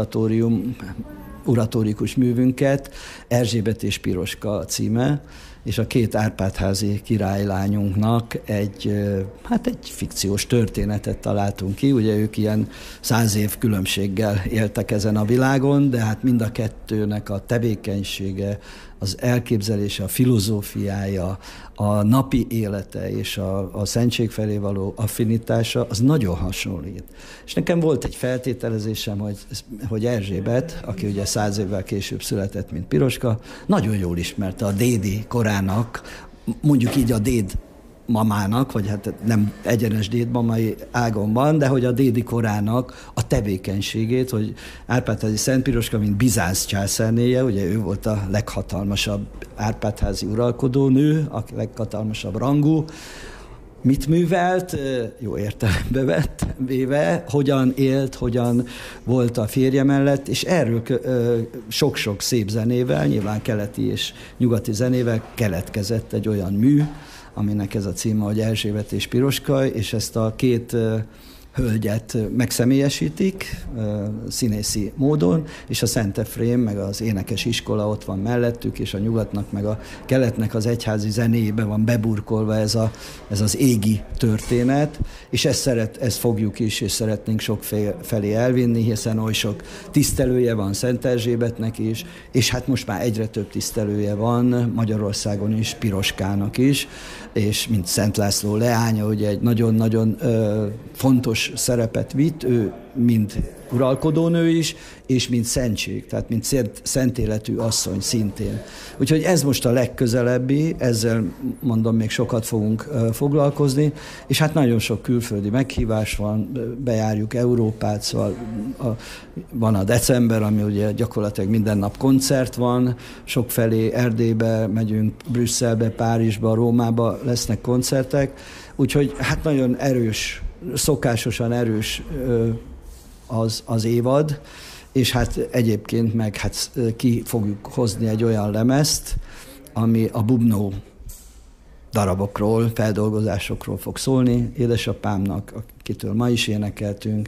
oratórikus művünket, Erzsébet és Piroska címe, és a 2 Árpád-házi királylányunknak egy fikciós történetet találtunk ki. Ugye ők ilyen 100 év különbséggel éltek ezen a világon, de hát mind a kettőnek a tevékenysége, az elképzelése, a filozófiája, a napi élete és a szentség felé való affinitása, az nagyon hasonlít. És nekem volt egy feltételezésem, hogy Erzsébet, aki ugye 100 évvel később született, mint Piroska, nagyon jól ismerte a dédi korának, mondjuk így a déd mamának, vagy hát nem egyenes dédmamai ágon van, de hogy a dédi korának a tevékenységét, hogy Árpád-házi Szent Piroska, mint Bizánc császárnéje, ugye ő volt a leghatalmasabb Árpád-házi uralkodónő, a leghatalmasabb rangú, mit művelt, jó értelembe véve, hogyan élt, hogyan volt a férje mellett, és erről sok-sok szép zenével, nyilván keleti és nyugati zenével keletkezett egy olyan mű, aminek ez a címe, hogy Erzsébet és Piroska, és ezt a 2 hölgyet megszemélyesítik színészi módon, és a Szent Efrém, meg az énekes iskola ott van mellettük, és a nyugatnak, meg a keletnek az egyházi zenéjében van beburkolva ez az égi történet, és ezt fogjuk is, és szeretnénk sok felé elvinni, hiszen oly sok tisztelője van Szent Erzsébetnek is, és hát most már egyre több tisztelője van Magyarországon is, Piroskának is, és mint Szent László leánya, ugye egy nagyon-nagyon fontos szerepet vitt, ő mind uralkodónő is, és mint szentség, tehát mint szent életű asszony szintén. Úgyhogy ez most a legközelebbi, ezzel mondom, még sokat fogunk foglalkozni, és hát nagyon sok külföldi meghívás van, bejárjuk Európát, szóval van a december, ami ugye gyakorlatilag minden nap koncert van, sokfelé Erdélybe megyünk, Brüsszelbe, Párizsba, Rómába lesznek koncertek, úgyhogy hát nagyon erős, szokásosan erős az évad, és hát egyébként meg hát ki fogjuk hozni egy olyan lemezt, ami a bubnó darabokról, feldolgozásokról fog szólni, édesapámnak, akitől ma is énekeltünk,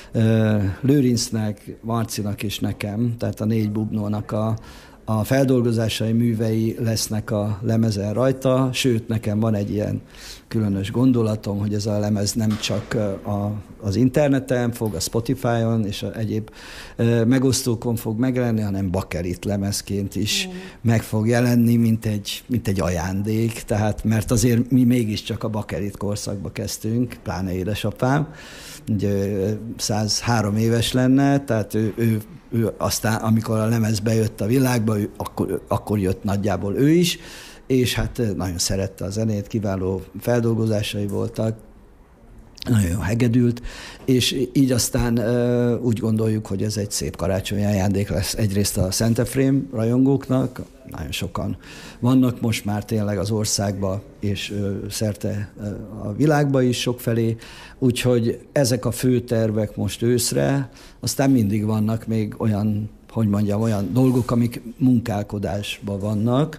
Lőrincnek, Marcinak és nekem, tehát a 4 bubnónak a feldolgozásai, művei lesznek a lemezen rajta, sőt, nekem van egy ilyen különös gondolatom, hogy ez a lemez nem csak az interneten fog, a Spotify-on és egyéb megosztókon fog megjelenni, hanem bakelit lemezként is meg fog jelenni, mint egy ajándék, tehát mert azért mi mégiscsak a bakelit korszakba kezdtünk, pláne édesapám, ugye 103 éves lenne, tehát ő aztán, amikor a lemez bejött a világba, akkor jött nagyjából ő is, és hát nagyon szerette a zenét, kiváló feldolgozásai voltak, nagyon jó hegedült, és így aztán úgy gondoljuk, hogy ez egy szép karácsonyi ajándék lesz egyrészt a Szent Efrém rajongóknak, nagyon sokan vannak most már tényleg az országban, és szerte a világban is sokfelé, úgyhogy ezek a fő tervek most őszre, aztán mindig vannak még olyan, hogy mondjam, olyan dolgok, amik munkálkodásban vannak,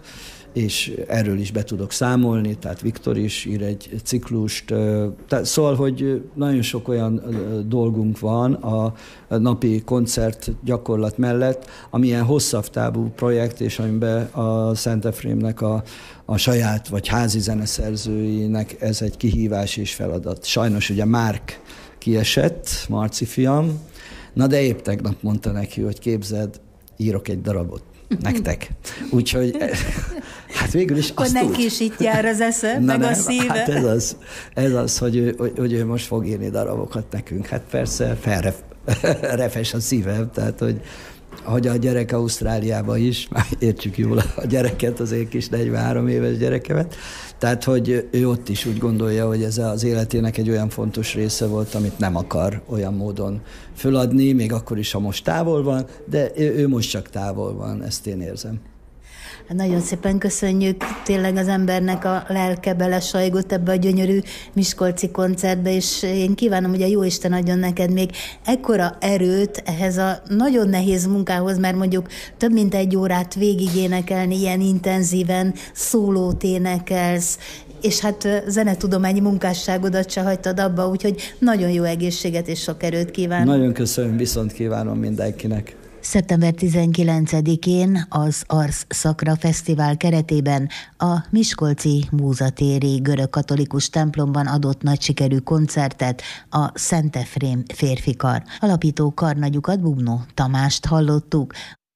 és erről is be tudok számolni, tehát Viktor is ír egy ciklust. Szóval, hogy nagyon sok olyan dolgunk van a napi koncert gyakorlat mellett, ami ilyen hosszabb távú projekt, és amiben a Szent Efrémnek a saját vagy házi zeneszerzőinek ez egy kihívás és feladat. Sajnos ugye Márk kiesett, Marci fiam, na de épp tegnap mondta neki, hogy képzeld, írok egy darabot nektek. Úgyhogy hát végül is akkor azt neki is itt jár az esze, meg a szíve. Hát ez az, hogy ő most fog írni darabokat nekünk. Hát persze felrefes a szívem, tehát hogy a gyerek Ausztráliában is, már értsük jól a gyereket, az én kis 43 éves gyerekemet, tehát hogy ő ott is úgy gondolja, hogy ez az életének egy olyan fontos része volt, amit nem akar olyan módon föladni, még akkor is, ha most távol van, de ő most csak távol van, ezt én érzem. Nagyon szépen köszönjük, tényleg az embernek a lelke belesajgott ebbe a gyönyörű miskolci koncertbe, és én kívánom, hogy a Jóisten adjon neked még ekkora erőt ehhez a nagyon nehéz munkához, mert mondjuk több mint 1 órát végig énekelni, ilyen intenzíven szólót énekelsz, és hát zenetudományi munkásságodat se hagytad abba, úgyhogy nagyon jó egészséget és sok erőt kívánok. Nagyon köszönöm, viszont kívánom mindenkinek. Szeptember 19-én az Ars Sacra Fesztivál keretében a miskolci Múzatéri görögkatolikus templomban adott nagy sikerű koncertet a Szent Efrém férfikar. Alapító karnagyukat, Bubnó Tamást hallottuk.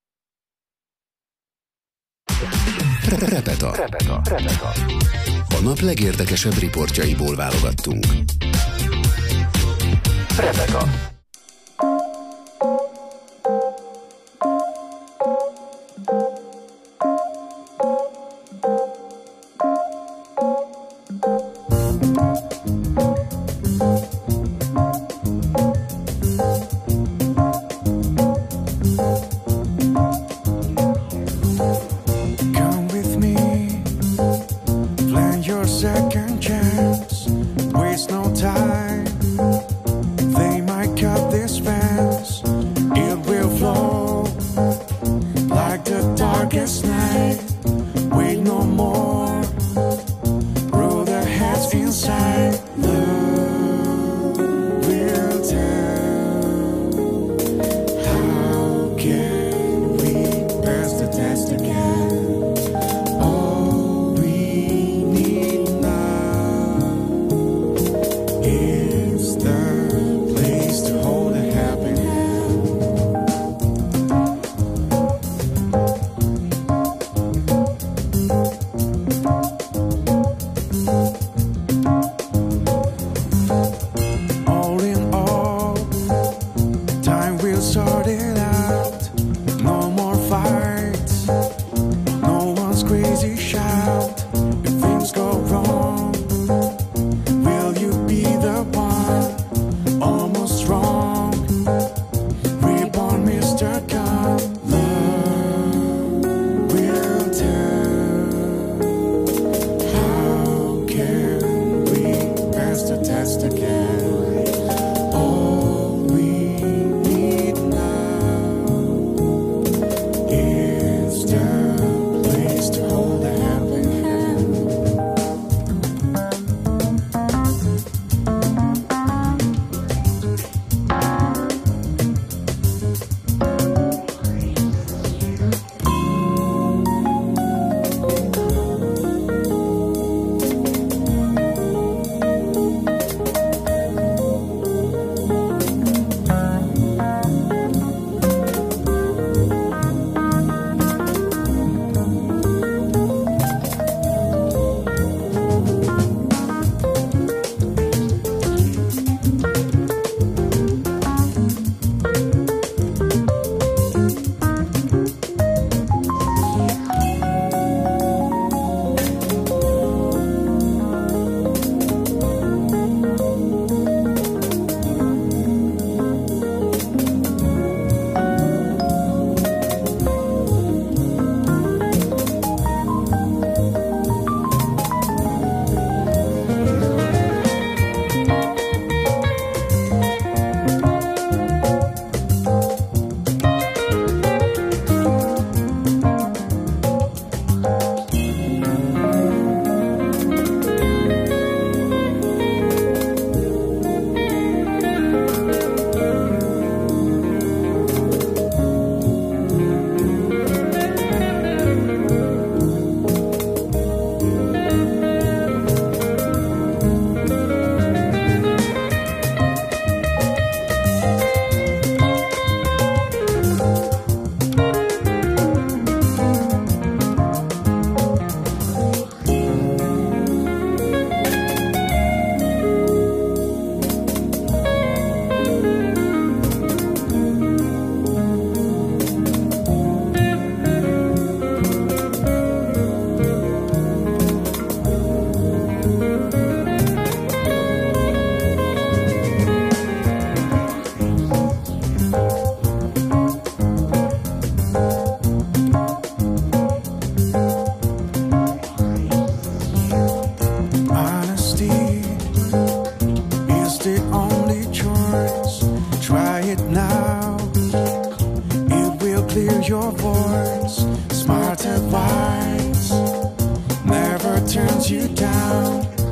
Repeta. A nap legérdekesebb riportjaiból válogattunk. Repeta. All we need now now. It will clear your voice. Smart advice never turns you down.